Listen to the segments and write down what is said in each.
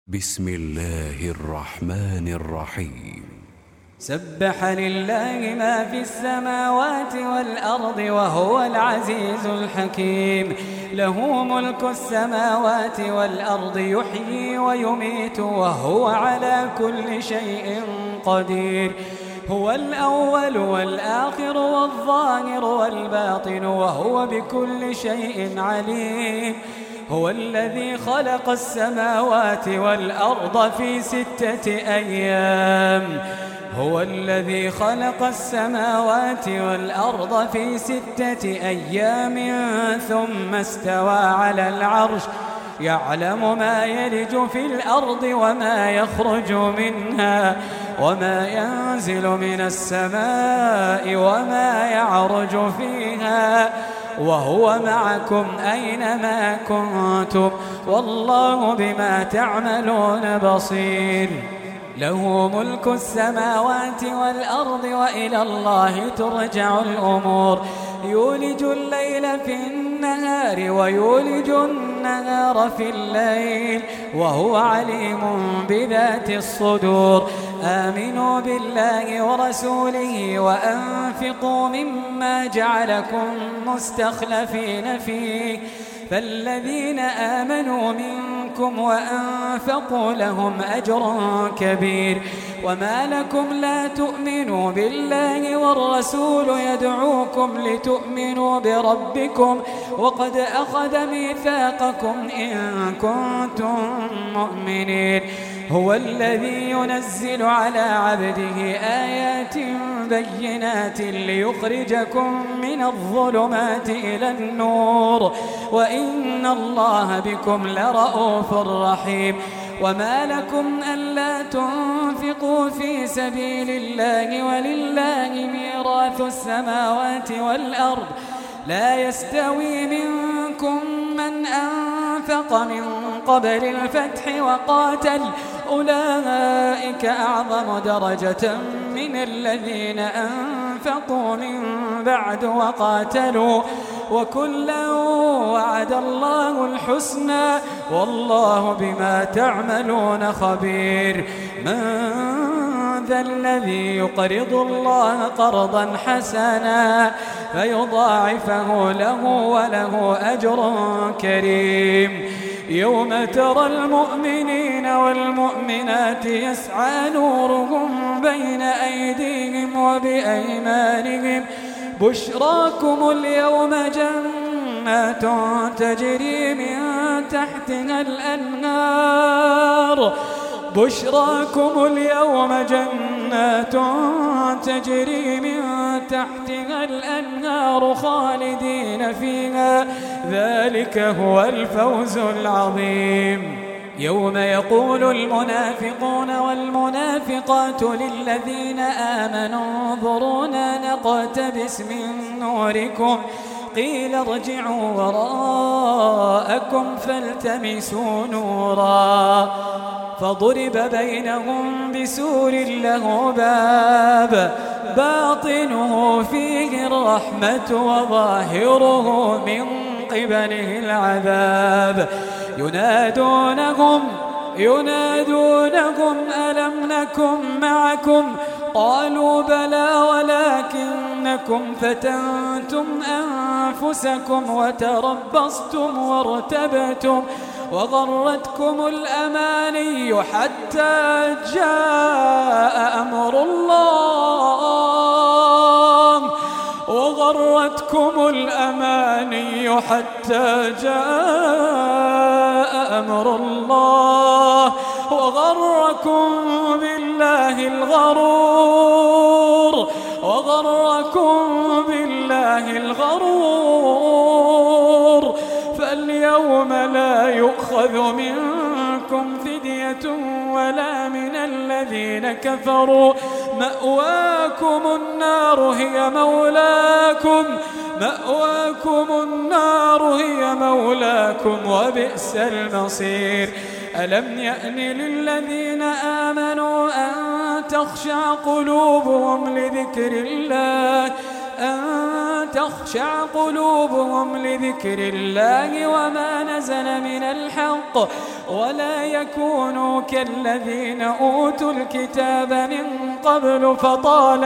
بسم الله الرحمن الرحيم. سبح لله ما في السماوات والأرض وهو العزيز الحكيم. له ملك السماوات والأرض يحيي ويميت وهو على كل شيء قدير. هو الأول والآخر والظاهر والباطن وهو بكل شيء عليم. هو الذي خلق السماوات والأرض في 6 أيام. هو الذي خلق السماوات والأرض في 6 أيام ثم استوى على العرش يعلم ما يلج في الأرض وما يخرج منها وما ينزل من السماء وما يعرج فيها وهو معكم أينما كنتم والله بما تعملون بصير. له ملك السماوات والأرض وإلى الله ترجع الأمور. يولج الليل في النهار ويولج النهار في الليل وهو عليم بذات الصدور. آمنوا بالله ورسوله وأنفقوا مما جعلكم مستخلفين فيه فالذين آمنوا منكم وأنفقوا لهم أجر كبير. وما لكم لا تؤمنوا بالله والرسول يدعوكم لتؤمنوا بربكم وقد أخذ ميثاقكم إن كنتم مؤمنين. هو الذي ينزل على عبده آيات بينات ليخرجكم من الظلمات إلى النور وإن الله بكم لرؤوف رحيم. وما لكم ألا تنفقوا في سبيل الله ولله ميراث السماوات والأرض لا يستوي منكم من أنفق من قبل الفتح وقاتل أولئك أعظم درجة من الذين أنفقوا من بعد وقاتلوا وكلا وعد الله الحسنى والله بما تعملون خبير. من ذا الذي يقرض الله قرضا حسنا فيضاعفه له وله أجر كريم. يوم ترى المؤمنين والمؤمنات يسعى نورهم بين أيديهم وبأيمانهم بشراكم اليوم جنات تجري من تحتها الأنهار بشراكم اليوم جنات تجري من تحتها الأنهار خالدين فيها ذلك هو الفوز العظيم. يوم يقول المنافقون والمنافقات للذين آمنوا انظرونا نقتبس من نوركم قيل ارجعوا وراءكم فالتمسوا نورا فضرب بينهم بسور له باب باطنه فيه الرحمة وظاهره من قبله العذاب. ينادونهم ألم نكن معكم قالوا بلى ولكنكم فتنتم أنفسكم وتربصتم وارتبتم وغرتكم الأماني حتى جاء أمر الله وغرتكم الأماني حتى جاء أمر الله وغركم بالله الغرور فاليوم لا يؤخذ منكم فدية ولا من الذين كفروا مأواكم النار هي مولاكم وبئس المصير. ألم يأن للذين آمنوا أن تخشع قلوبهم لذكر الله أن تخشع قلوبهم لذكر الله وما نزل من الحق ولا يكونوا كالذين أوتوا الكتاب من قبل فطال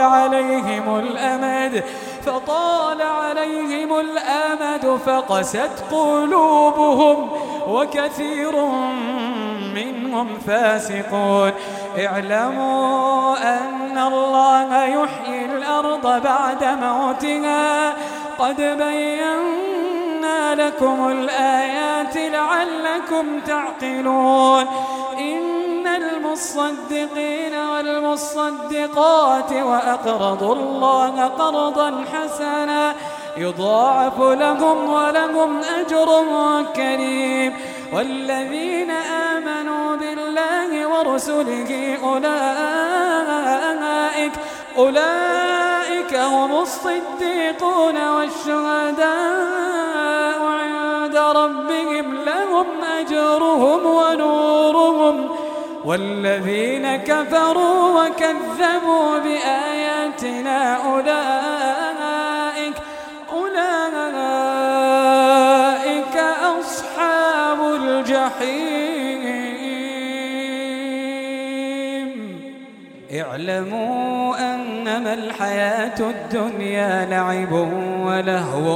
عليهم الأمد فقست قلوبهم وكثير منهم فاسقون. اعلموا أن الله يحيي الأرض بعد موتها قد بينا لكم الآيات لعلكم تعقلون. إن المصدقين والمصدقات وأقرضوا الله قرضا حسنا يضاعف لهم ولهم أجر كريم. والذين آمنوا بالله ورسله أولئك هم الصديقون والشهداء عند ربهم لهم أجرهم ونورهم. والذين كفروا وكذبوا بآياتنا أولئك أصحاب الجحيم. اعلموا أنما الحياة الدنيا لعب ولهو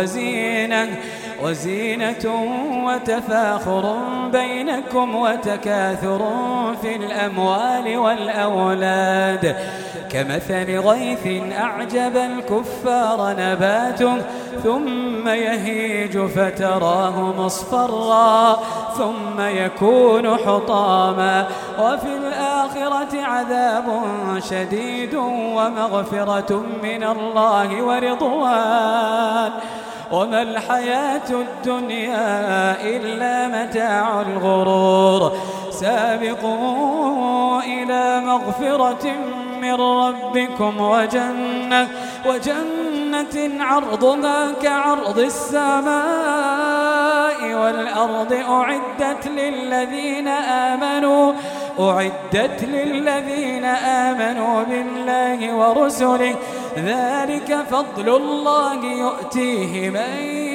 وزينة وتفاخر بينكم وتكاثر في الأموال والأولاد كمثل غيث أعجب الكفار نباته ثم يهيج فتراه مصفرا ثم يكون حطاما وفي الآخرة عذاب شديد ومغفرة من الله ورضوان وما الحياة الدنيا إلا متاع الغرور. سابقوا إلى مغفرة من ربكم وجنة عرضها كعرض السماء والأرض أعدت للذين آمنوا بالله ورسله ذلك فضل الله يؤتيه من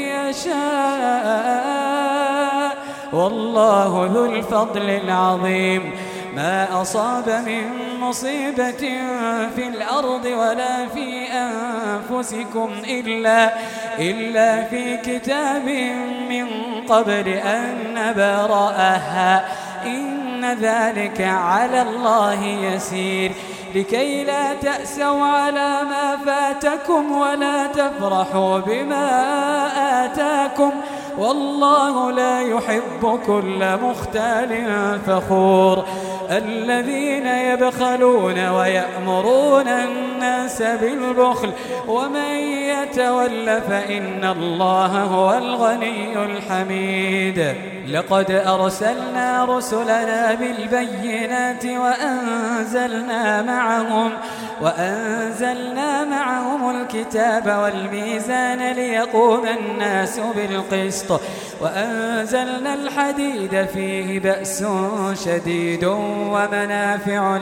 يشاء والله ذو الفضل العظيم. ما أصاب من مصيبة في الأرض ولا في أنفسكم إلا في كتاب من قبل أن نبرأها إن ذلك على الله يسير. لكي لا تأسوا على ما فاتكم ولا تفرحوا بما آتاكم والله لا يحب كل مختال فخور. الذين يبخلون ويأمرون الناس بالبخل ومن يتول فإن الله هو الغني الحميد. لقد أرسلنا رسلنا بالبينات وأنزلنا معهم الكتاب والميزان ليقوم الناس بالقسط وأنزلنا الحديد فيه بأس شديد ومنافع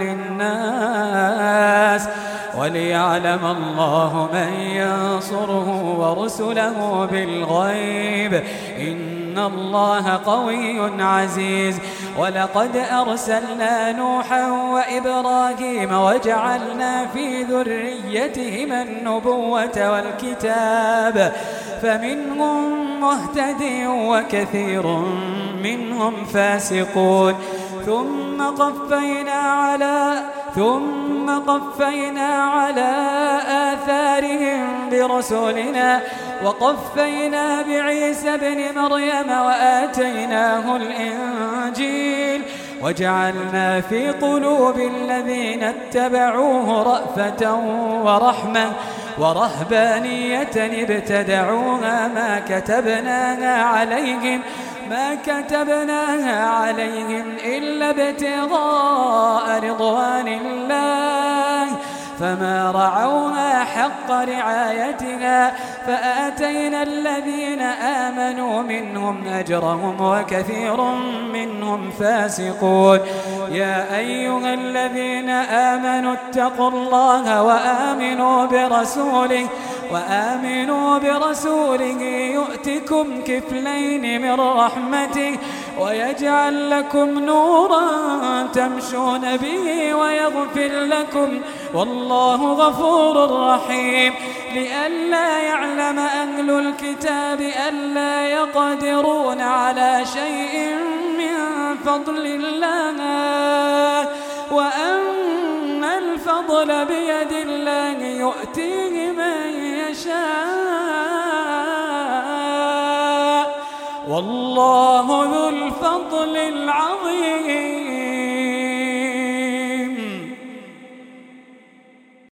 للناس وليعلم الله من ينصره ورسله بالغيب إن الله قوي عزيز. ولقد أرسلنا نوحا وإبراهيم وجعلنا في ذريتهما النبوة والكتاب فمنهم مهتد وكثير منهم فاسقون. ثم قفينا على آثارهم برسلنا وقفينا بعيسى ابن مريم وآتيناه الإنجيل وجعلنا في قلوب الذين اتبعوه رأفة ورحمة ورهبانية ابتدعوها ما كتبناها عليهم إلا ابتغاء رضوان الله فما رعوها حق رعايتها فآتينا الذين آمنوا منهم أجرهم وكثير منهم فاسقون. يا أيها الذين آمنوا اتقوا الله وآمنوا برسوله يؤتكم كفلين من رحمته ويجعل لكم نورا تمشون به ويغفر لكم والله غفور رحيم. لئلا يعلم أهل الكتاب ألا يقدرون على شيء من فضل الله وأن الفضل بيد الله يؤتيه من يشاء والله ذو الفضل العظيم.